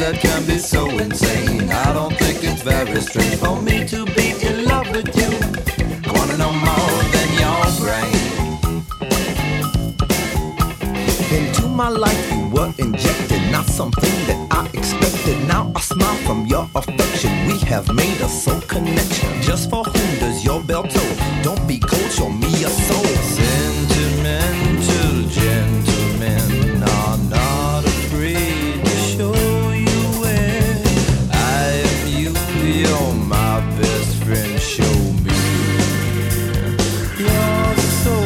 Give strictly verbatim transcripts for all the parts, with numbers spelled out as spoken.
that can be so insane. I don't think it's very strange for me to be in love with you. I wanna know more than your brain. Into my life you were injected, not something that I expected. Now I smile from your affection. We have made a soul connection. Just for whom does your bell toll? Don't be cold, show me your soul. Sentimental gentlemen are not afraid to show you where I am you. You're my best friend. Show me your soul.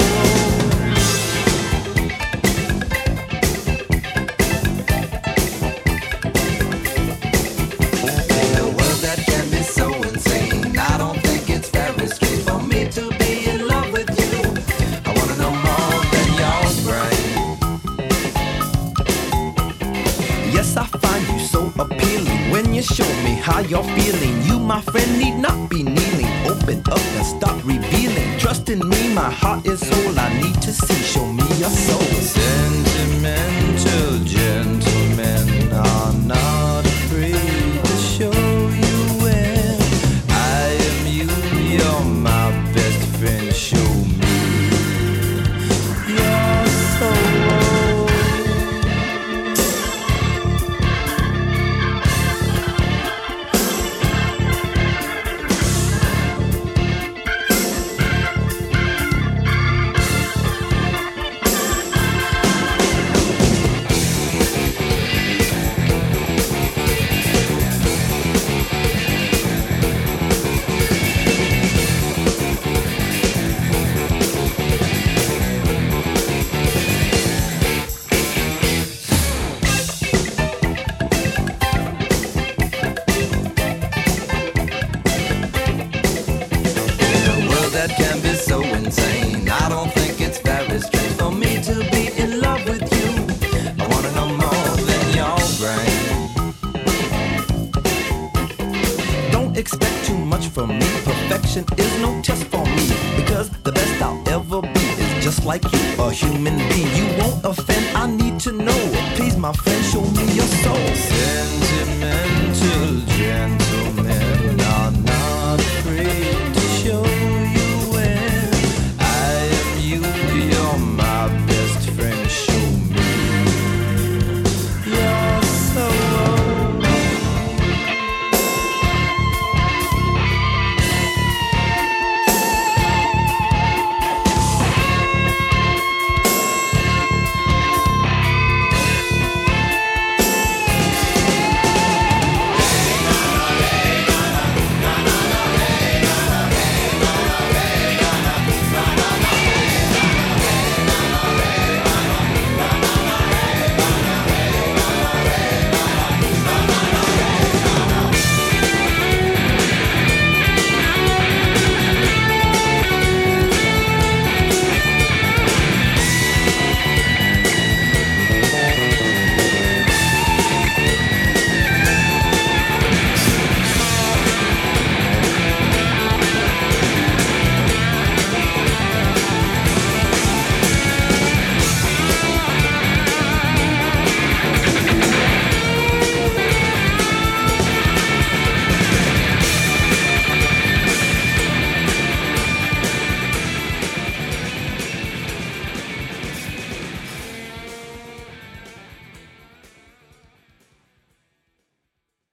Show me how you're feeling. You, my friend, need not be kneeling. Open up and start revealing. Trust in me, my heart is whole. I need to see, show me your soul. Sentimental gentlemen are not afraid to show you where I am you. You're my best friend. Show me your soul. That can be so insane. I don't think it's very strange for me to be in love with you. I wanna know more than your brain. Don't expect too much from me. Perfection is no test for me, because the best I'll ever be is just like you, a human being. You won't offend, I need to know. Please, my friend, show me your soul. Sentimental, gentle